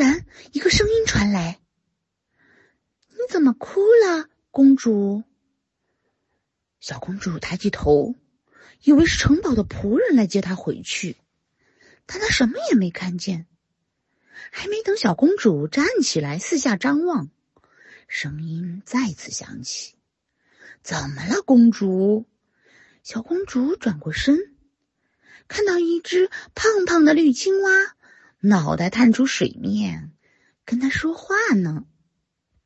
然一个声音传来：“你怎么哭了，公主？”小公主抬起头，以为是城堡的仆人来接她回去，但她什么也没看见。还没等小公主站起来四下张望，声音再次响起：“怎么了，公主？”小公主转过身，看到一只胖胖的绿青蛙，脑袋探出水面，跟她说话呢。